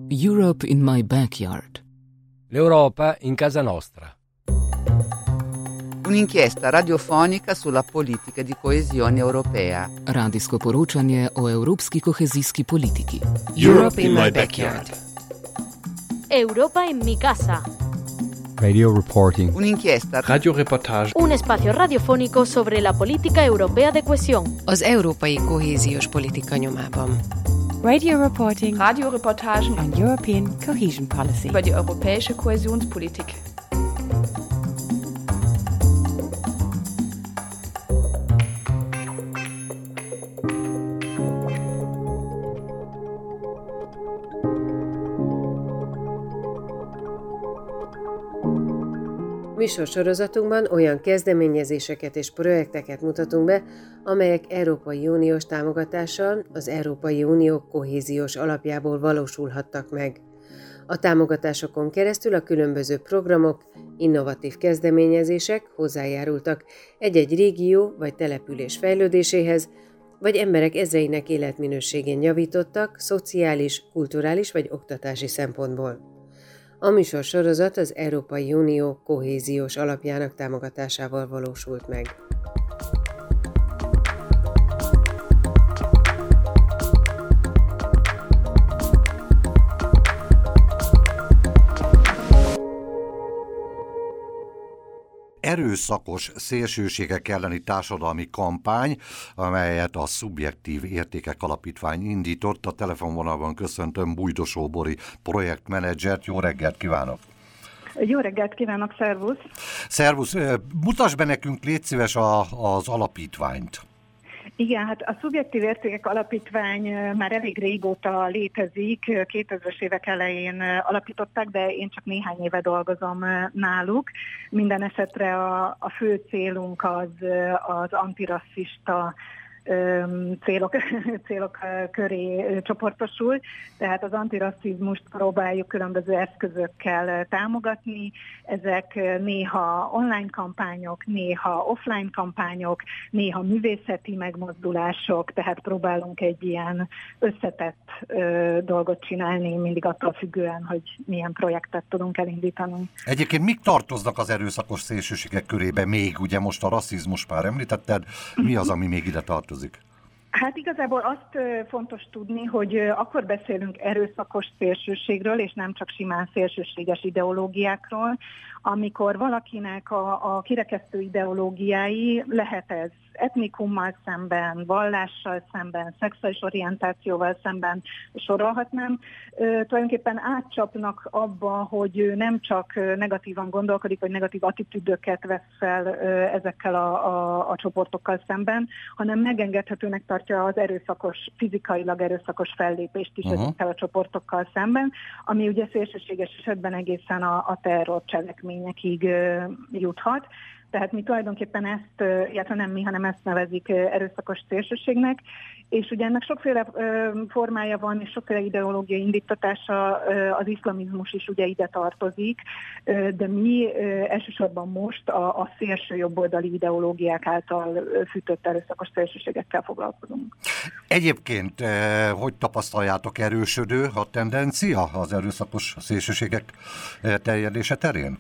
Europe in my backyard. L'Europa in casa nostra. Un'inchiesta radiofonica sulla politica di coesione europea. Radijsko poročanje o evropski kohezijski politiki. Europe in my backyard. Europa en mi casa. Radio reporting. Un'inchiesta. Radioreportage. Un espacio radiofónico sobre la política europea de cohesión. Az európai kohéziós politika nyomában. Radio reporting. Radioreportagen on European cohesion policy. Über die europäische Kohäsionspolitik. Műsorsorozatunkban olyan kezdeményezéseket és projekteket mutatunk be, amelyek Európai Uniós támogatással az Európai Unió kohéziós alapjából valósulhattak meg. A támogatásokon keresztül a különböző programok, innovatív kezdeményezések hozzájárultak egy-egy régió vagy település fejlődéséhez, vagy emberek ezreinek életminőségén javítottak szociális, kulturális vagy oktatási szempontból. A műsorsorozat az Európai Unió kohéziós alapjának támogatásával valósult meg. Erőszakos szélsőségek elleni társadalmi kampány, amelyet a Szubjektív Értékek Alapítvány indított. A telefonvonalban köszöntöm Bújdosó Bori projektmenedzsert. Jó reggelt kívánok! Jó reggelt kívánok, szervusz! Szervusz! Mutasd be nekünk, légy szíves, az alapítványt. Igen, hát a Szubjektív Értékek Alapítvány már elég régóta létezik, 2000-es évek elején alapították, de én csak néhány éve dolgozom náluk. Minden esetre a fő célunk az antirasszista célok köré csoportosul, tehát az antirasszizmust próbáljuk különböző eszközökkel támogatni. Ezek néha online kampányok, néha offline kampányok, néha művészeti megmozdulások, tehát próbálunk egy ilyen összetett dolgot csinálni, mindig attól függően, hogy milyen projektet tudunk elindítani. Egyébként mik tartoznak az erőszakos szélsőségek körébe még? Ugye most a rasszizmus már említetted, mi az, ami még ide tartozik? Hát igazából azt fontos tudni, hogy akkor beszélünk erőszakos szélsőségről, és nem csak simán szélsőséges ideológiákról, amikor valakinek a kirekesztő ideológiái lehet ez etnikummal szemben, vallással szemben, szexuális orientációval szemben sorolhatnám, tulajdonképpen átcsapnak abba, hogy nem csak negatívan gondolkodik, vagy negatív attitűdöket vesz fel ezekkel a csoportokkal szemben, hanem megengedhetőnek tartja az fizikailag erőszakos fellépést is ezekkel a csoportokkal szemben, ami ugye szélsőséges esetben egészen a terrorcselekményekig juthat. Tehát mi tulajdonképpen illetve nem mi, hanem ezt nevezik erőszakos szélsőségnek, és ugye ennek sokféle formája van, és sokféle ideológiai indítatása, az iszlamizmus is ugye ide tartozik, de mi elsősorban most a szélső jobboldali ideológiák által fűtött erőszakos szélsőségekkel foglalkozunk. Egyébként, hogy tapasztaljátok, erősödő a tendencia az erőszakos szélsőségek terjedése terén?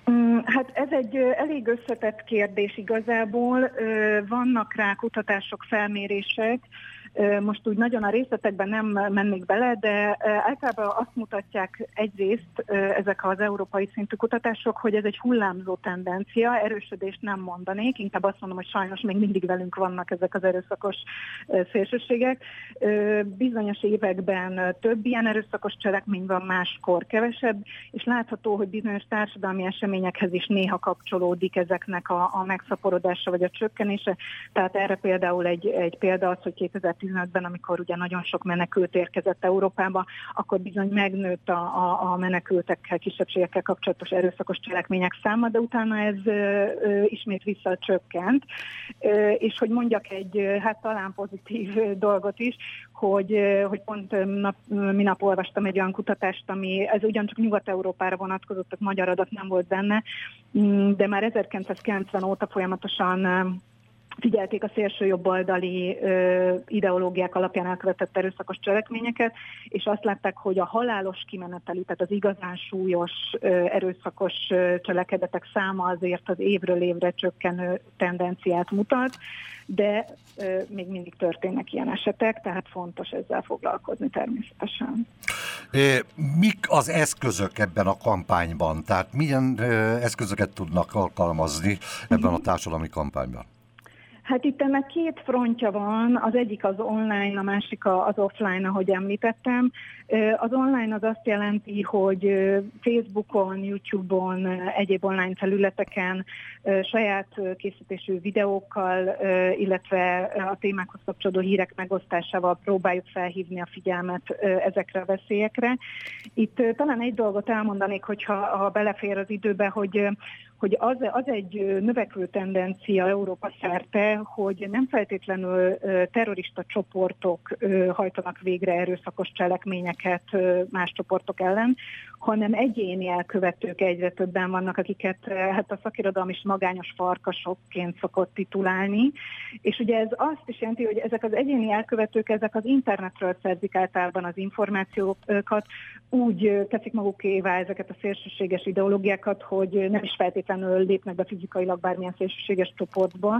Hát ez egy elég összetett kérdés igazából. Vannak rá kutatások, felmérések, most úgy nagyon a részletekben nem mennék bele, de általában azt mutatják egyrészt ezek az európai szintű kutatások, hogy ez egy hullámzó tendencia, erősödést nem mondanék, inkább azt mondom, hogy sajnos még mindig velünk vannak ezek az erőszakos szélsőségek. Bizonyos években több ilyen erőszakos cselekmény van, máskor kevesebb, és látható, hogy bizonyos társadalmi eseményekhez is néha kapcsolódik ezeknek a megszaporodása vagy a csökkenése. Tehát erre például egy példa az, hogy 2015-ben, amikor ugye nagyon sok menekült érkezett Európába, akkor bizony megnőtt a menekültekkel, kisebbségekkel kapcsolatos erőszakos cselekmények száma, de utána ez ismét visszacsökkent. És hogy mondjak egy talán pozitív dolgot is, hogy pont minap olvastam egy olyan kutatást, ami ez ugyancsak Nyugat-Európára vonatkozott, tehát magyar adat nem volt benne, de már 1990 óta folyamatosan figyelték a szélső jobboldali ideológiák alapján elkövetett erőszakos cselekményeket, és azt látták, hogy a halálos kimenetelű, tehát az igazán súlyos erőszakos cselekedetek száma azért az évről évre csökkenő tendenciát mutat, de még mindig történnek ilyen esetek, tehát fontos ezzel foglalkozni természetesen. Mik az eszközök ebben a kampányban? Tehát milyen eszközöket tudnak alkalmazni ebben a társadalmi kampányban? Hát itt ennek két frontja van, az egyik az online, a másik az offline, ahogy említettem. Az online az azt jelenti, hogy Facebookon, YouTube-on, egyéb online felületeken saját készítésű videókkal, illetve a témákhoz kapcsolódó hírek megosztásával próbáljuk felhívni a figyelmet ezekre a veszélyekre. Itt talán egy dolgot elmondanék, hogyha belefér az időbe, hogy az egy növekvő tendencia Európa szerte, hogy nem feltétlenül terrorista csoportok hajtanak végre erőszakos cselekményeket más csoportok ellen, hanem egyéni elkövetők egyre többen vannak, akiket hát a szakirodalom is magányos farkasokként szokott titulálni. És ugye ez azt is jelenti, hogy ezek az egyéni elkövetők, ezek az internetről szerzik általában az információkat, úgy teszik magukévá ezeket a szélsőséges ideológiákat, hogy nem is feltétlenül lépnek be fizikailag bármilyen szélsőséges csoportba,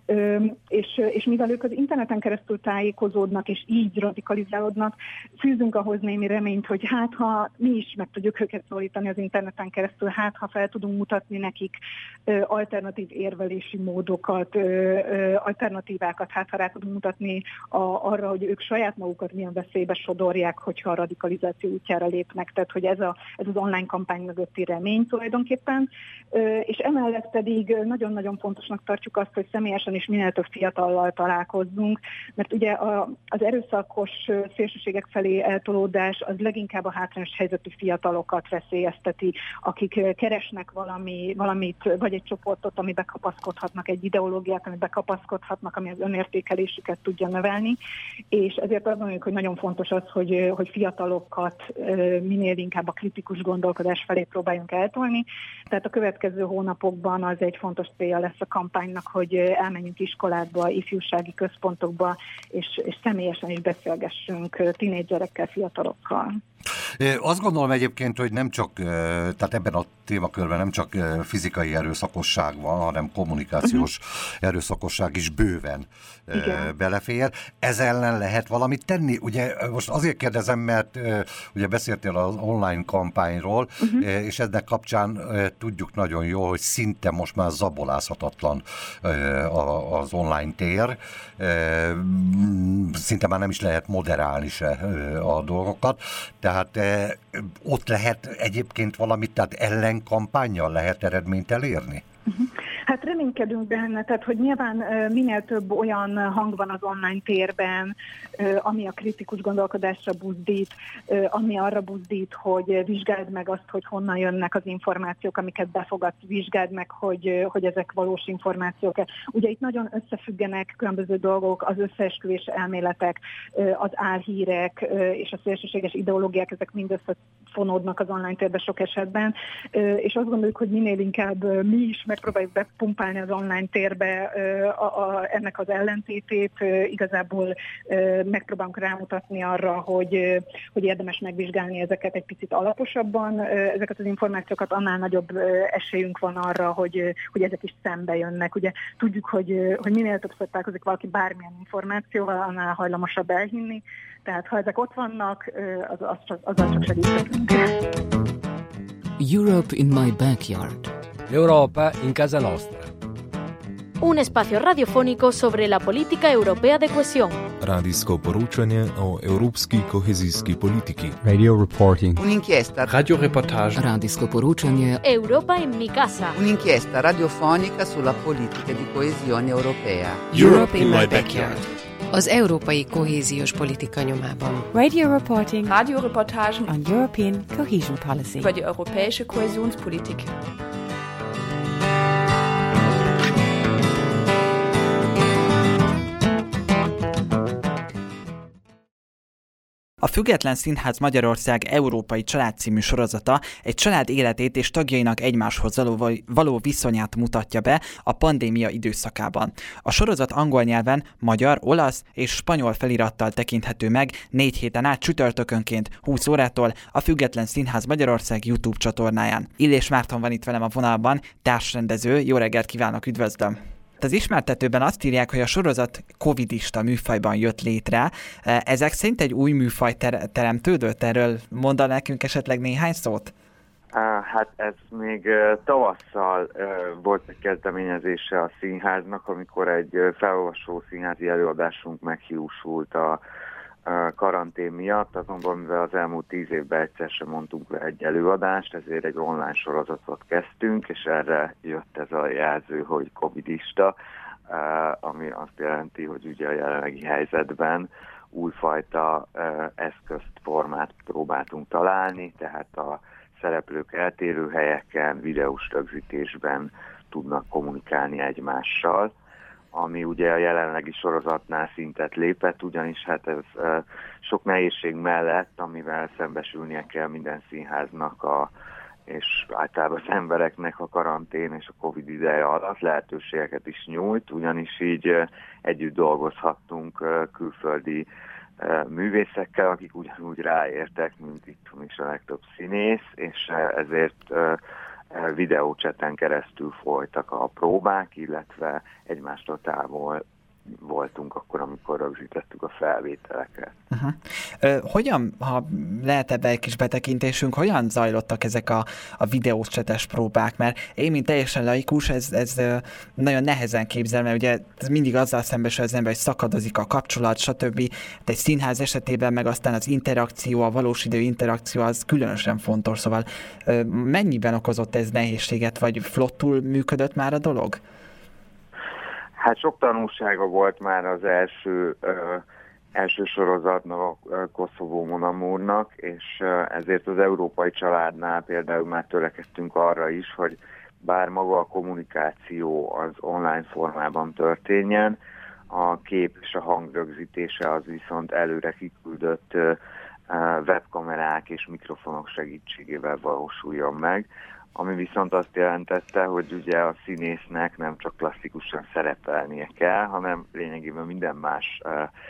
és mivel ők az interneten keresztül tájékozódnak, és így radikalizálódnak, fűzünk ahhoz némi reményt, hogy hát ha mi is meg tudjuk őket szólítani az interneten keresztül, hát ha fel tudunk mutatni nekik alternatív érvelési módokat, alternatívákat, hát ha rá tudunk mutatni arra, hogy ők saját magukat milyen veszélybe sodorják, hogyha a radikalizáció útjára lépnek, tehát hogy ez az online kampány mögötti remény tulajdonképpen, és emellett pedig nagyon-nagyon fontosnak tartjuk azt, hogy személyesen is minél több fiatallal találkozzunk, mert ugye az erőszakos szélsőségek felé eltolódás az leginkább a hátrányos helyzetű fiatalokat veszélyezteti, akik keresnek valamit, vagy egy csoportot, amibe kapaszkodhatnak, egy ideológiát, amibe kapaszkodhatnak, ami az önértékelésüket tudja növelni, és ezért azt mondjuk, hogy nagyon fontos az, hogy fiatalokat minél inkább a kritikus gondolkodás felé próbáljunk eltolni. Tehát a következő hónapokban az egy fontos célja lesz a kampánynak, hogy elmenjünk iskolákba, ifjúsági központokba, és személyesen is beszélgessünk tínédzserekkel, fiatalokkal. Azt gondolom egyébként, hogy nem csak, tehát ebben a témakörben nem csak fizikai erőszakosság van, hanem kommunikációs erőszakosság is bőven belefér. Ez ellen lehet valamit tenni? Ugye most azért kérdezem, mert ugye beszéltél az online kampányról, és ennek kapcsán tudjuk nagyon jól, hogy szinte most már zabolázhatatlan az online tér. Szinte már nem is lehet moderálni se a dolgokat. Tehát ott lehet egyébként valamit, tehát ellenkampánnyal lehet eredményt elérni? Hát reménykedünk benne, tehát hogy nyilván minél több olyan hang van az online térben, ami a kritikus gondolkodásra buzdít, ami arra buzdít, hogy vizsgáld meg azt, hogy honnan jönnek az információk, amiket befogadsz, vizsgáld meg, hogy ezek valós információk. Ugye itt nagyon összefüggenek különböző dolgok, az összeesküvés elméletek, az álhírek és a szélsőséges ideológiák, ezek mind összefonódnak az online térben sok esetben, és azt gondoljuk, hogy minél inkább mi is megpróbáljuk bepumpálni az online térbe ennek az ellentétét, igazából megpróbálunk rámutatni arra, hogy érdemes megvizsgálni ezeket egy picit alaposabban, ezeket az információkat, annál nagyobb esélyünk van arra, hogy ezek is szembe jönnek. Ugye tudjuk, hogy minél többször találkozik valaki bármilyen információval, annál hajlamosabb elhinni, tehát ha ezek ott vannak, azzal csak segíthetünk. Europe in my backyard. L'Europa in casa nostra. Un espacio radiofónico sobre la política europea de cohesión. Radijsko poročanje o evropski kohezijski politiki. Radio reporting. Un'inchiesta. Radioreportage. Radijsko poročanje. Europa in mi casa. Un'inchiesta radiofonica sulla politica di coesione europea. Europe in my backyard. Az európai kohéziós politika nyomában. Radio reporting. Radioreportagen on European cohesion policy. Über die europäische Kohäsionspolitik. A Független Színház Magyarország Európai Család című sorozata egy család életét és tagjainak egymáshoz való viszonyát mutatja be a pandémia időszakában. A sorozat angol nyelven, magyar, olasz és spanyol felirattal tekinthető meg 4 héten át csütörtökönként 20 órától a Független Színház Magyarország YouTube csatornáján. Illés Márton van itt velem a vonalban, társrendező. Jó reggelt kívánok, üdvözlöm! Az ismertetőben azt írják, hogy a sorozat covidista műfajban jött létre. Ezek szerint egy új műfaj teremtődött? Erről mondaná nekünk esetleg néhány szót? Hát ez még tavasszal volt egy kezdeményezése a színháznak, amikor egy felolvasó színházi előadásunk meghiúsult a karantén miatt, azonban mivel az elmúlt 10 évben egyszer sem mondtunk le egy előadást, ezért egy online sorozatot kezdtünk, és erre jött ez a jelző, hogy covidista, ami azt jelenti, hogy ugye a jelenlegi helyzetben újfajta eszközt, formát próbáltunk találni, tehát a szereplők eltérő helyeken, videós rögzítésben tudnak kommunikálni egymással, ami ugye a jelenlegi sorozatnál szintet lépett, ugyanis hát ez sok nehézség mellett, amivel szembesülnie kell minden színháznak és általában az embereknek a karantén és a Covid ideje alatt lehetőségeket is nyújt, ugyanis így együtt dolgozhattunk külföldi művészekkel, akik ugyanúgy ráértek, mint itthon is a legtöbb színész, és ezért videócseten keresztül folytak a próbák, illetve egymástól távol voltunk akkor, amikor rögzítettük a felvételeket. Hogyan, ha lehet ebbe egy kis betekintésünk, hogyan zajlottak ezek a videócsetes próbák? Mert én, mint teljesen laikus, ez nagyon nehezen képzelem, mert ugye ez mindig azzal szembesül az ember, hogy szakadozik a kapcsolat, stb. De egy színház esetében meg aztán az interakció, a valós idő interakció az különösen fontos, szóval mennyiben okozott ez nehézséget, vagy flottul működött már a dolog? Hát sok tanulsága volt már az első sorozatnak, a Koszovó Mon Amournak, és ezért az európai családnál például már törekedtünk arra is, hogy bár maga a kommunikáció az online formában történjen, a kép és a hang rögzítése az viszont előre kiküldött webkamerák és mikrofonok segítségével valósuljon meg, ami viszont azt jelentette, hogy ugye a színésznek nem csak klasszikusan szerepelnie kell, hanem lényegében minden más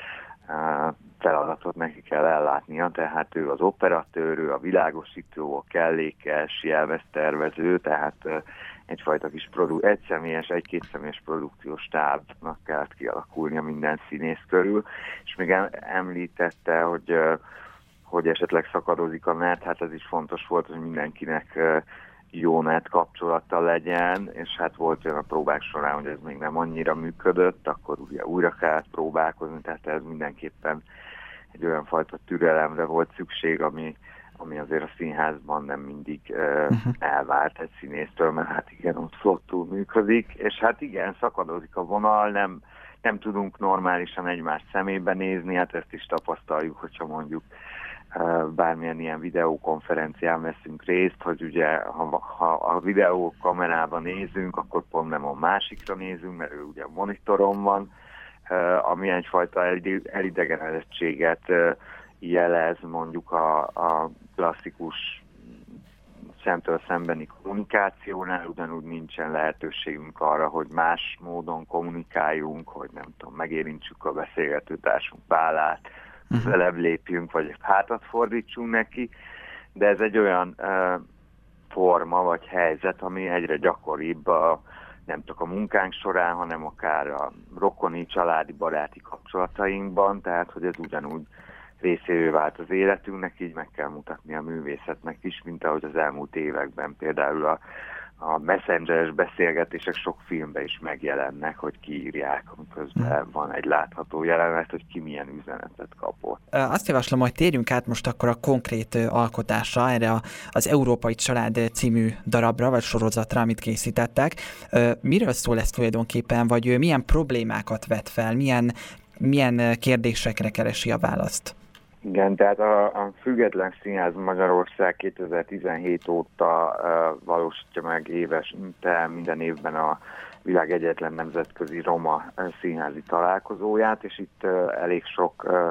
feladatot neki kell ellátnia, tehát ő az operatőr, ő a világosító, a kellékes, jelmeztervező, tehát egyfajta kis egy-két személyes produkciós stábnak kellett kialakulnia minden színész körül, és még említette, hogy esetleg szakadozik a net, hát ez is fontos volt, hogy mindenkinek jó net kapcsolata legyen, és hát volt olyan a próbák során, hogy ez még nem annyira működött, akkor ugye újra kellett próbálkozni, tehát ez mindenképpen egy olyan fajta türelemre volt szükség, ami azért a színházban nem mindig elvárt egy színésztől, mert hát igen, ott flottul működik, és hát igen, szakadozik a vonal, nem tudunk normálisan egymást szemébe nézni, hát ezt is tapasztaljuk, hogyha mondjuk bármilyen ilyen videókonferencián veszünk részt, hogy ugye ha a videókamerában nézünk, akkor pont nem a másikra nézünk, mert ő ugye a monitoron van, ami egyfajta elidegenedettséget jelez mondjuk a klasszikus szemtől szembeni kommunikációnál, ugyanúgy nincsen lehetőségünk arra, hogy más módon kommunikáljunk, hogy nem tudom, megérintsük a beszélgetőtársunk vállát, közelebb lépjünk, vagy hátat fordítsunk neki, de ez egy olyan forma vagy helyzet, ami egyre gyakoribb nem csak a munkánk során, hanem akár a rokoni, családi, baráti kapcsolatainkban, tehát hogy ez ugyanúgy részévé vált az életünknek, így meg kell mutatni a művészetnek is, mint ahogy az elmúlt években például a messengeres beszélgetések sok filmben is megjelennek, hogy kiírják, amiközben van egy látható jelenet, hogy ki milyen üzenetet kapott. Azt javaslom, hogy térjünk át most akkor a konkrét alkotásra, erre az Európai Család című darabra, vagy sorozatra, amit készítettek. Miről szól ez tulajdonképpen, vagy milyen problémákat vet fel, milyen kérdésekre keresi a választ? Igen, tehát a Független Színház Magyarország 2017 óta valósítja meg évente minden évben a világ egyetlen nemzetközi roma színházi találkozóját, és itt elég sok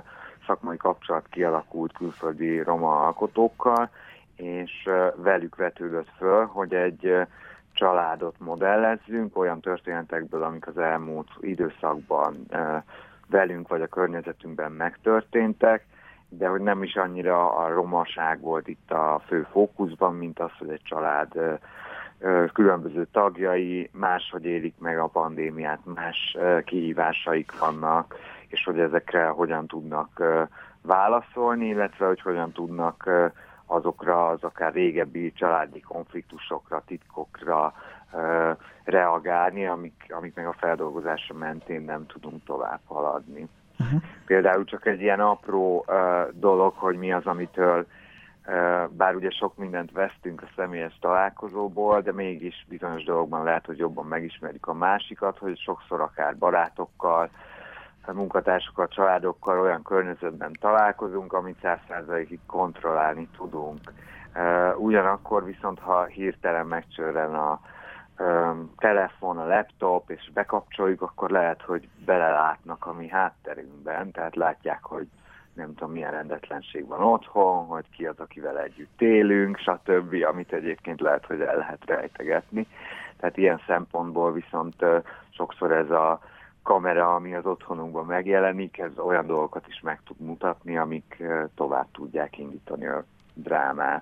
szakmai kapcsolat kialakult külföldi roma alkotókkal, és velük vetődött föl, hogy egy családot modellezzünk olyan történetekből, amik az elmúlt időszakban velünk vagy a környezetünkben megtörténtek, de hogy nem is annyira a romaság volt itt a fő fókuszban, mint az, hogy egy család különböző tagjai máshogy élik meg a pandémiát, más kihívásaik vannak, és hogy ezekre hogyan tudnak válaszolni, illetve hogy hogyan tudnak azokra az akár régebbi családi konfliktusokra, titkokra reagálni, amik meg a feldolgozása mentén nem tudunk tovább haladni. Például csak egy ilyen apró dolog, hogy mi az, amitől bár ugye sok mindent vesztünk a személyes találkozóból, de mégis bizonyos dolgokban lehet, hogy jobban megismerjük a másikat, hogy sokszor akár barátokkal, munkatársakkal, családokkal olyan környezetben találkozunk, amit 100%-ig kontrollálni tudunk. Ugyanakkor viszont, ha hirtelen megcsörren a telefon, a laptop, és bekapcsoljuk, akkor lehet, hogy belelátnak a mi hátterünkben, tehát látják, hogy nem tudom, milyen rendetlenség van otthon, hogy ki az, akivel együtt élünk, stb., amit egyébként lehet, hogy el lehet rejtegetni. Tehát ilyen szempontból viszont sokszor ez a kamera, ami az otthonunkban megjelenik, ez olyan dolgokat is meg tud mutatni, amik tovább tudják indítani a drámát.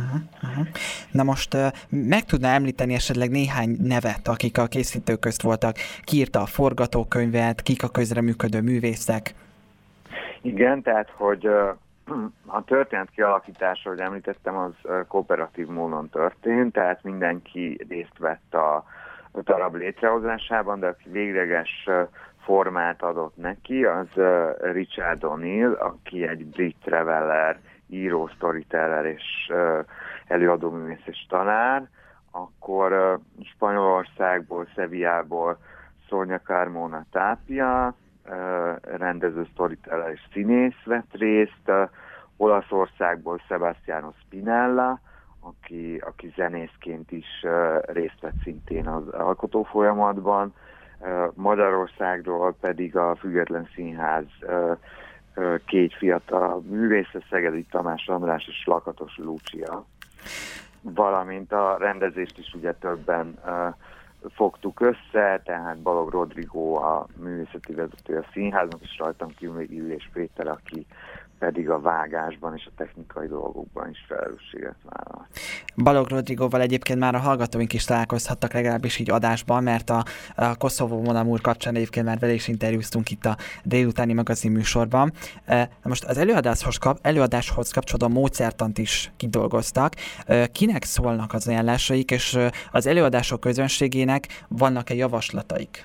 Na most meg tudná említeni esetleg néhány nevet, akik a készítők közt voltak? Ki írta a forgatókönyvet, kik a közreműködő művészek? Igen, tehát, hogy a történet kialakítása, ahogy említettem, az kooperatív módon történt, tehát mindenki részt vett a darab létrehozásában, de aki végleges formát adott neki, az Richard O'Neill, aki egy brit traveller, író, storyteller és előadóművész és tanár, akkor Spanyolországból, Sevillából Sonia Carmona Tapia, rendező, storyteller és színész vett részt, Olaszországból Sebastiano Spinella, aki zenészként is részt vett szintén az alkotó folyamatban, Magyarországról pedig a Független Színház két fiatal művésze, Szegedi Tamás András és Lakatos Lúcia, valamint a rendezést is ugye többen fogtuk össze, tehát Balogh Rodrigo a művészeti vezetője a színháznak, és rajtam kívül még Illés Péter, aki pedig a vágásban és a technikai dolgokban is felelősséget vállal. Balogh Rodrigóval egyébként már a hallgatóink is találkozhattak, legalábbis így adásban, mert a Koszovó Mon Amour kapcsán egyébként már vele is interjúztunk itt a délutáni magazin műsorban. Most az előadáshoz kapcsolódó módszertant is kidolgoztak. Kinek szólnak az ajánlásaik, és az előadások közönségének vannak-e javaslataik?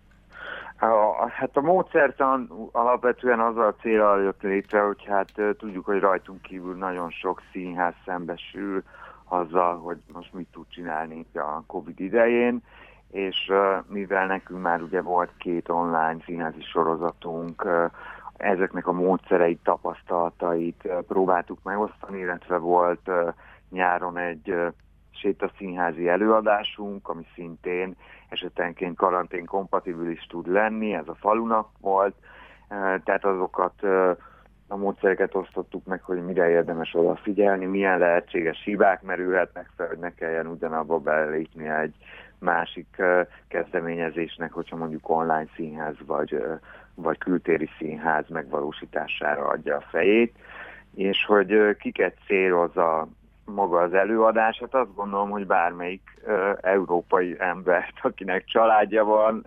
Hát a módszertan alapvetően azzal a célral jött létre, hogy hát tudjuk, hogy rajtunk kívül nagyon sok színház szembesül azzal, hogy most mit tud csinálni a Covid idején, és mivel nekünk már ugye volt 2 online színházi sorozatunk, ezeknek a módszereit, tapasztalatait próbáltuk megosztani, illetve volt nyáron egy sétaszínházi előadásunk, ami szintén esetenként karantén-kompatibilis tud lenni, ez a Falunap volt, tehát azokat a módszereket osztottuk meg, hogy mire érdemes odafigyelni, milyen lehetséges hibák merülhetnek fel, hogy ne kelljen ugyanabba belépni egy másik kezdeményezésnek, hogyha mondjuk online színház vagy kültéri színház megvalósítására adja a fejét, és hogy kiket célozza maga az előadás, hát azt gondolom, hogy bármelyik európai embert, akinek családja van,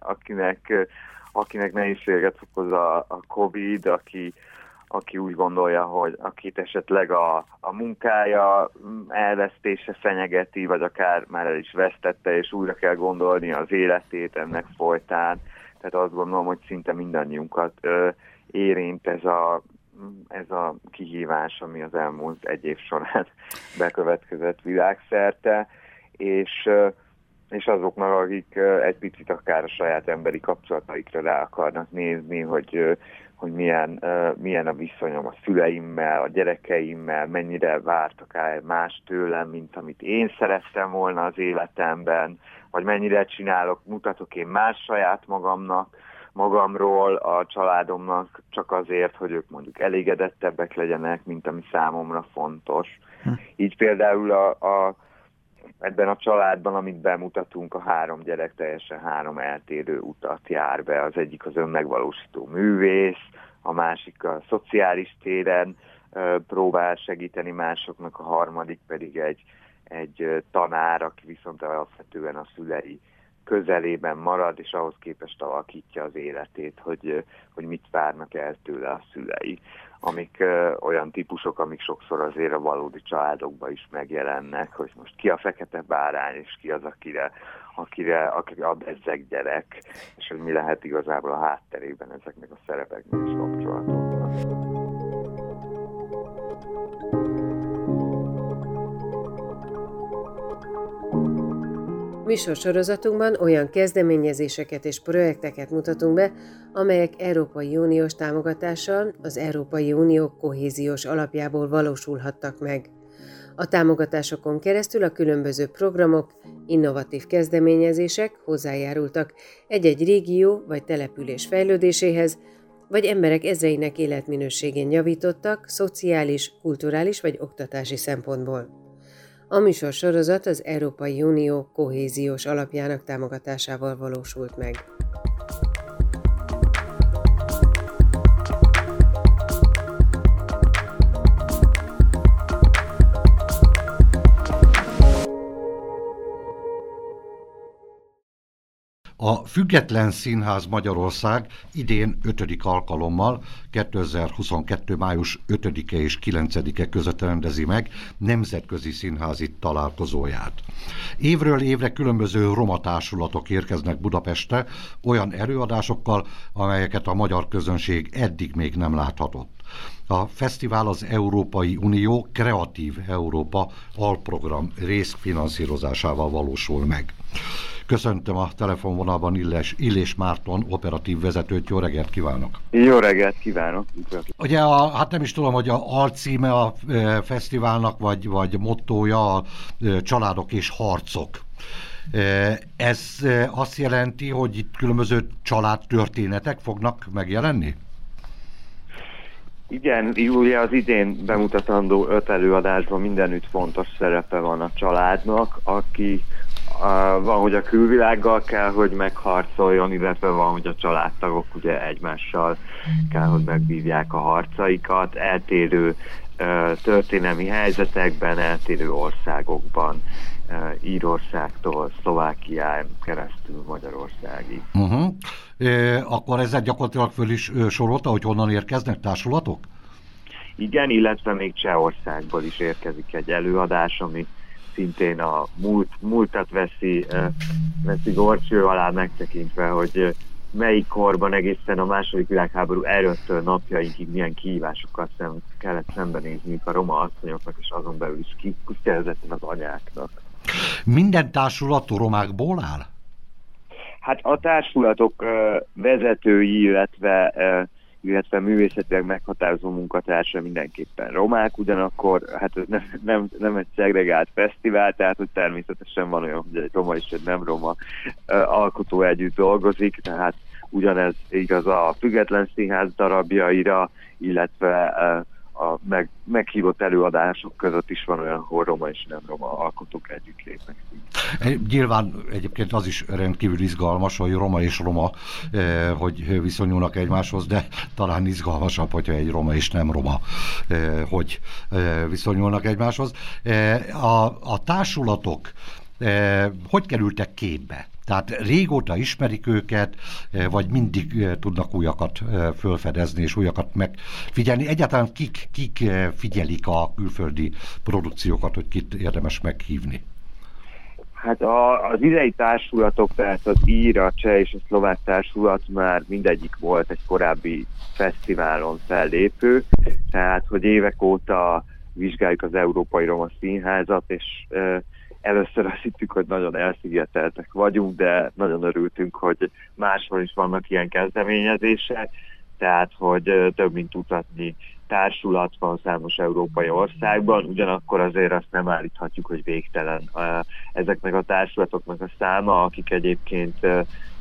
akinek nehézséget okoz a Covid, aki úgy gondolja, hogy akit esetleg a munkája elvesztése fenyegeti, vagy akár már el is vesztette, és újra kell gondolni az életét ennek folytán. Tehát azt gondolom, hogy szinte mindannyiunkat érint ez a kihívás, ami az elmúlt 1 év során bekövetkezett világszerte, és azoknak, akik egy picit akár a saját emberi kapcsolataikra rá akarnak nézni, hogy milyen a viszonyom a szüleimmel, a gyerekeimmel, mennyire vártak el más tőlem, mint amit én szerettem volna az életemben, vagy mennyire mutatok én más saját magamnak, magamról, a családomnak csak azért, hogy ők mondjuk elégedettebbek legyenek, mint ami számomra fontos. Így például ebben a családban, amit bemutatunk, a 3 gyerek teljesen 3 eltérő utat jár be. Az egyik az önmegvalósító művész, a másik a szociális téren próbál segíteni másoknak, a harmadik pedig egy tanár, aki viszont alapvetően a szülei közelében marad, és ahhoz képest alakítja az életét, hogy mit várnak el tőle a szülei. Amik olyan típusok, amik sokszor azért a valódi családokban is megjelennek, hogy most ki a fekete bárány, és ki az, akire a bezzeg gyerek, és hogy mi lehet igazából a hátterében ezeknek a szerepeknek is kapcsolatokban. Műsorsorozatunkban olyan kezdeményezéseket és projekteket mutatunk be, amelyek Európai Uniós támogatással az Európai Unió kohéziós alapjából valósulhattak meg. A támogatásokon keresztül a különböző programok, innovatív kezdeményezések hozzájárultak egy-egy régió vagy település fejlődéséhez, vagy emberek ezreinek életminőségén javítottak szociális, kulturális vagy oktatási szempontból. A műsorsorozat az Európai Unió kohéziós alapjának támogatásával valósult meg. A Független Színház Magyarország idén 5. alkalommal 2022. május 5-e és 9-e között rendezi meg nemzetközi színházi találkozóját. Évről évre különböző roma társulatok érkeznek Budapestre olyan előadásokkal, amelyeket a magyar közönség eddig még nem láthatott. A fesztivál az Európai Unió Kreatív Európa alprogram részfinanszírozásával valósul meg. Köszöntöm a telefonvonalban Illés Márton operatív vezetőt, jó reggelt kívánok! Jó reggelt kívánok! Ugye hát nem is tudom, hogy a alcíme a fesztiválnak, vagy mottója a családok és harcok. Ez azt jelenti, hogy itt különböző családtörténetek fognak megjelenni? Igen, Júlia, az idén bemutatandó 5 előadásban mindenütt fontos szerepe van a családnak, aki van, hogy a külvilággal kell, hogy megharcoljon, illetve van, hogy a családtagok ugye egymással kell, hogy megbívják a harcaikat, eltérő történelmi helyzetekben, eltérő országokban, Írországtól Szlovákián keresztül Magyarországig. Akkor ezzel gyakorlatilag föl is sorolta, hogy honnan érkeznek társulatok? Igen, illetve még Csehországból is érkezik egy előadás, ami szintén a múltat veszi górcső alá megtekintve, hogy melyik korban egészen a II. Világháború előttől napjainkig milyen kihívásokkal kellett szembenézniük a roma asszonyoknak, és azon belül is kifejezetten az anyáknak. Minden társulat romákból áll? Hát a társulatok vezetői, illetve művészetileg meghatározó munkatársa mindenképpen romák, ugyanakkor hát ez nem egy szegregált fesztivál, tehát hogy természetesen van olyan, hogy egy roma és egy nem roma alkotó együtt dolgozik, tehát ugyanez igaz a Független Színház darabjaira, illetve a meghívott előadások között is van olyan, ahol roma és nem roma alkotók együtt lépnek. Nyilván egyébként az is rendkívül izgalmas, hogy roma és roma, hogy viszonyulnak egymáshoz, de talán izgalmasabb, hogyha egy roma és nem roma, hogy viszonyulnak egymáshoz. A társulatok hogy kerültek képbe? Tehát régóta ismerik őket, vagy mindig tudnak újakat felfedezni és újakat megfigyelni? Egyáltalán kik figyelik a külföldi produkciókat, hogy kit érdemes meghívni? Hát az idei társulatok, tehát az ír, a cseh és a szlovák társulat már mindegyik volt egy korábbi fesztiválon fellépő, tehát hogy évek óta vizsgáljuk az Európai Roma Színházat, és először azt hittük, hogy nagyon elszigeteltek vagyunk, de nagyon örültünk, hogy máshol is vannak ilyen kezdeményezések, tehát hogy több mint tucatnyi társulat van számos európai országban, ugyanakkor azért azt nem állíthatjuk, hogy végtelen ezeknek a társulatoknak a száma, akik egyébként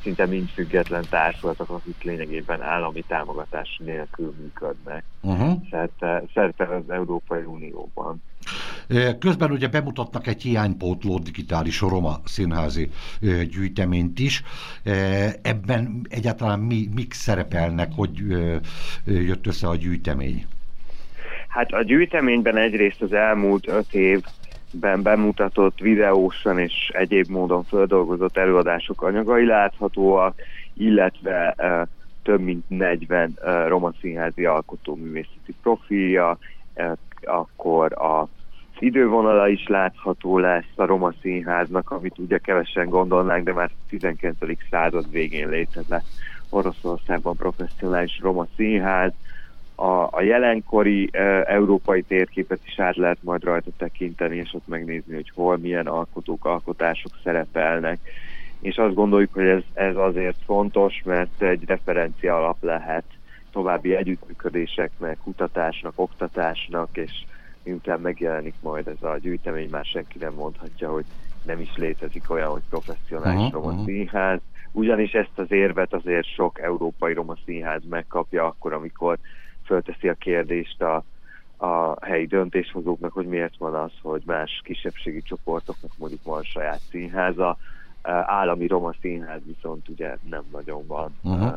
szinte mind független társulatok, akik lényegében állami támogatás nélkül működnek. Szerte az Európai Unióban. Közben ugye bemutatnak egy hiánypótló digitális roma színházi gyűjteményt is. Ebben egyáltalán mik szerepelnek, hogy jött össze a gyűjtemény? Hát a gyűjteményben egyrészt az elmúlt 5 évben bemutatott videósan és egyéb módon földolgozott előadások anyagai láthatóak, illetve több mint 40 roma színházi alkotóművészeti profilja, akkor az idővonala is látható lesz a roma színháznak, amit ugye kevesen gondolnánk, de már 19. század végén létezett Oroszországban professzionális roma színház. A jelenkori európai térképet is át lehet majd rajta tekinteni, és ott megnézni, hogy hol milyen alkotások szerepelnek. És azt gondoljuk, hogy ez azért fontos, mert egy referencia alap lehet további együttműködéseknek, kutatásnak, oktatásnak, és miután megjelenik majd ez a gyűjtemény, már senki nem mondhatja, hogy nem is létezik olyan, hogy professzionális roma színház. Ugyanis ezt az érvet azért sok európai roma színház megkapja akkor, amikor fölteszi a kérdést a helyi döntéshozóknak, hogy miért van az, hogy más kisebbségi csoportoknak mondjuk van saját színháza. Állami roma színház viszont ugye nem nagyon van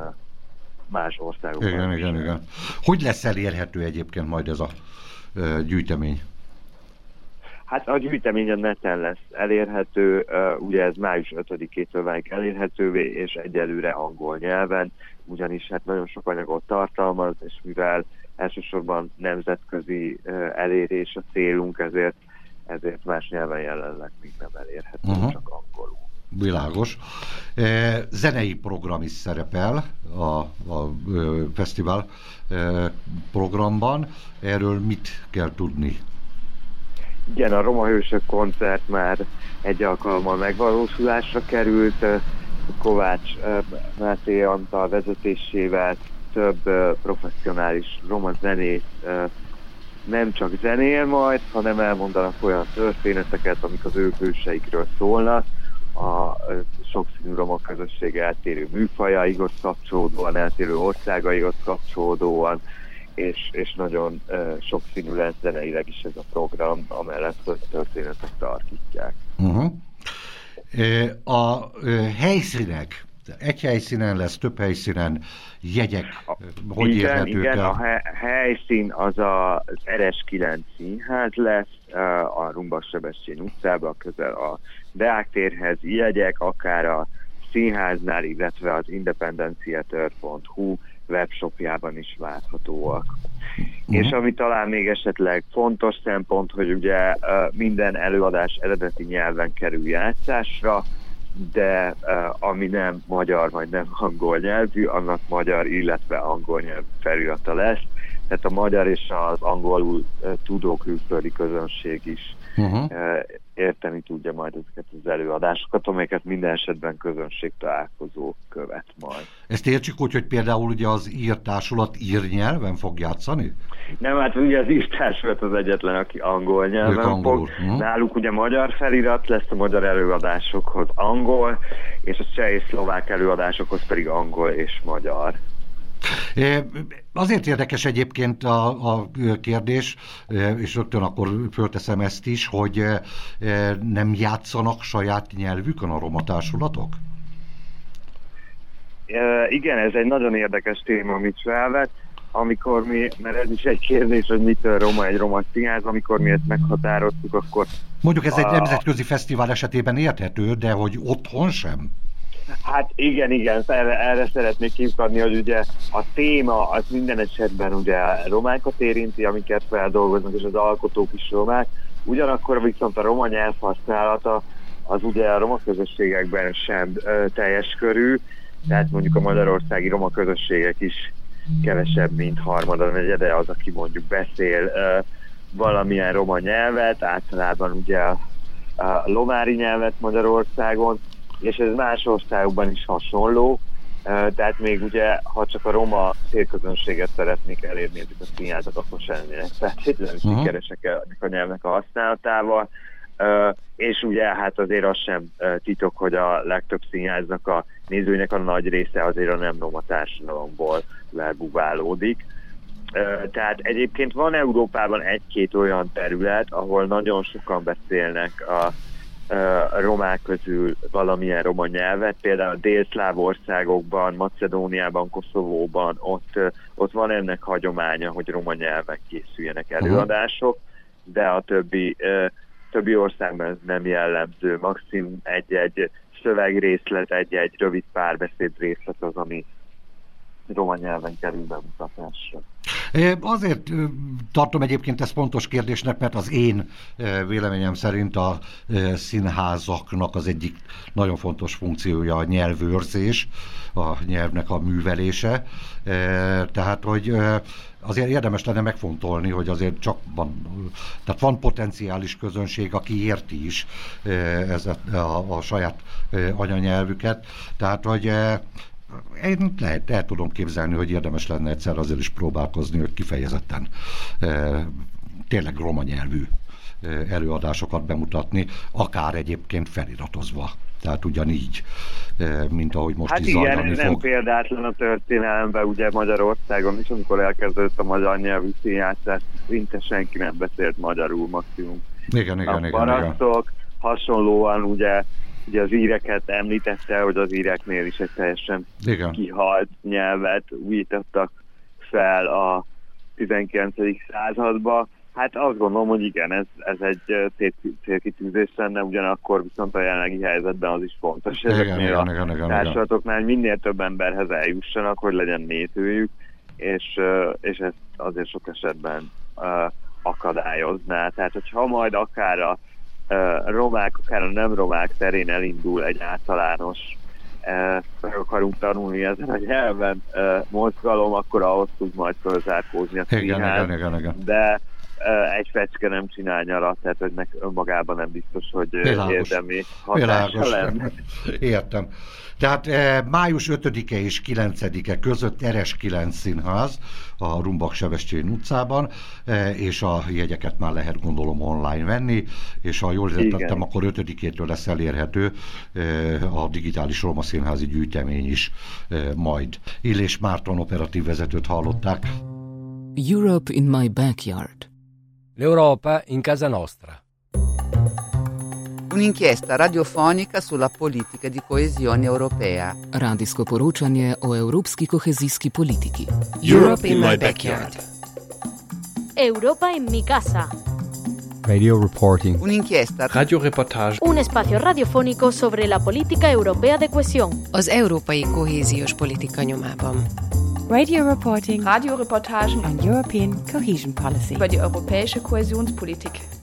más országokban. Igen. Hogy lesz elérhető egyébként majd ez a gyűjtemény? Hát a gyűjtemény a neten lesz elérhető, ugye ez május 5-től válik elérhetővé, és egyelőre angol nyelven, ugyanis hát nagyon sok anyagot tartalmaz, és mivel elsősorban nemzetközi elérés a célunk, ezért más nyelven jelenleg még nem elérhető, csak angolul. Világos. Zenei program is szerepel a fesztivál programban. Erről mit kell tudni? Igen, a Roma Hősök koncert már egy alkalommal megvalósulásra került. Kovács Máté Antal vezetésével több professzionális roma zenész nem csak zenél majd, hanem elmondanak olyan történeteket, amik az ő hőseikről szólnak. A sokszínű roma közösség eltérő műfajaihoz kapcsolódóan, eltérő országaihoz kapcsolódóan, és nagyon sokszínű lesz zeneileg is ez a program, amellett, hogy történetek tartítják. A helyszínek, egy helyszínen lesz, több helyszínen jegyek, hogy érhetők el? Igen, a helyszín az az RS9 színház lesz, a Rumbas Sebestyén utcában, közel a Deák térhez. Jegyek akár a színháznál, illetve az independencetheater.hu webshopjában is várhatóak. És ami talán még esetleg fontos szempont, hogy ugye minden előadás eredeti nyelven kerül játszásra, de ami nem magyar vagy nem angol nyelvű, annak magyar, illetve angol nyelvű felirata lesz. Tehát a magyar és az angolul tudó külföldi közönség is érteni tudja majd ezeket az előadásokat, amelyeket minden esetben közönségtalálkozó követ majd. Ezt értsük úgy, hogy például ugye az írtársulat írnyelven fog játszani? Nem, hát ugye az írtársulat az egyetlen, aki angol nyelven fog. Náluk ugye magyar felirat lesz, a magyar előadásokhoz angol, és a cseh és szlovák előadásokhoz pedig angol és magyar. Azért érdekes egyébként a kérdés, és rögtön akkor fölteszem ezt is, hogy nem játszanak saját nyelvükön a roma társulatok? Igen, ez egy nagyon érdekes téma, amit felvet. Amikor mert ez is egy kérdés, hogy mitől roma egy roma színház, amikor mi ezt meghatároztuk, akkor... Mondjuk ez egy nemzetközi fesztivál esetében érthető, de hogy otthon sem? Hát igen, erre szeretnék kiukadni, hogy ugye a téma az minden esetben ugye romákat érinti, amiket feldolgoznak, és az alkotók is romák. Ugyanakkor viszont a roma nyelv használata az ugye a roma közösségekben sem teljes körű, tehát mondjuk a magyarországi roma közösségek is kevesebb, mint harmada, negyede az, aki mondjuk beszél valamilyen roma nyelvet, általában ugye a lomári nyelvet Magyarországon, és ez más országokban is hasonló, tehát még ugye, ha csak a roma célközönséget szeretnék elérni ezek a színházak, akkor sem lennének feltétlenül sikeresek ennek a nyelvnek a használatával. És ugye hát azért az sem titok, hogy a legtöbb színháznak a nézőinek a nagy része azért a nem roma társadalomból lebubálódik. Tehát egyébként van Európában egy-két olyan terület, ahol nagyon sokan beszélnek a romák közül valamilyen roma nyelvet, például a délszláv országokban, Macedóniában, Koszovóban, ott van ennek hagyománya, hogy roma nyelven készüljenek előadások, de a többi országban ez nem jellemző. Maximum egy-egy szövegrészlet, egy-egy rövid párbeszéd részlet az, ami roma nyelven kerül bemutatásra. Azért tartom egyébként ezt fontos kérdésnek, mert az én véleményem szerint a színházaknak az egyik nagyon fontos funkciója a nyelvőrzés, a nyelvnek a művelése. Tehát, hogy azért érdemes lenne megfontolni, hogy azért csak van potenciális közönség, aki érti is a saját anyanyelvüket. Tehát, hogy én el tudom képzelni, hogy érdemes lenne egyszer azért is próbálkozni, hogy kifejezetten tényleg roma nyelvű előadásokat bemutatni, akár egyébként feliratozva. Tehát ugyanígy, mint ahogy most is zajlani fog. Hát igen, ez nem példátlan a történelemben, ugye Magyarországon is, amikor elkezdődött a magyar nyelvű színjátszás, szinte senki nem beszélt magyarul, maximum. Igen. Parasztok, hasonlóan ugye az íreket említette, hogy az íreknél is egy teljesen kihalt nyelvet újítottak fel a 19. századba. Hát azt gondolom, hogy igen, ez egy célkitűzés lenne, ugyanakkor viszont a jelenlegi helyzetben az is fontos. Ezeknél a társulatoknál minél több emberhez eljussanak, hogy legyen nézőjük, és ezt azért sok esetben akadályozná. Tehát, hogyha majd akár a romák, akár a nem romák terén elindul egy általános meg akarunk tanulni ezen a nyelven mozgalom, akkor ahhoz tud majd fölzárkózni a színház. Igen. De egy fecske nem csinál nyarat, tehát hogy önmagában nem biztos, hogy érdemi hatása lenne. Értem. Tehát május 5-e és 9-e között RS9 színház a Rumbach-Sebestyén utcában, és a jegyeket már lehet gondolom online venni, és ha jól értettem, akkor 5-től lesz elérhető a digitális roma színházi gyűjtemény is majd. Illés Márton operatív vezetőt hallották. Europe in my backyard. L'Europa in casa nostra. Un'inchiesta radiofonica sulla politica di coesione europea. Radijsko poročanje o evropski kohezijski politiki. Europe in my backyard. Europa en mi casa. Radio reporting. Un'inchiesta. Radioreportage. Un espacio radiofónico sobre la política europea de cohesión. Az európai kohéziós politika nyomában. Radio reporting. Radioreportagen on European Cohesion Policy. Über die europäische Kohäsionspolitik.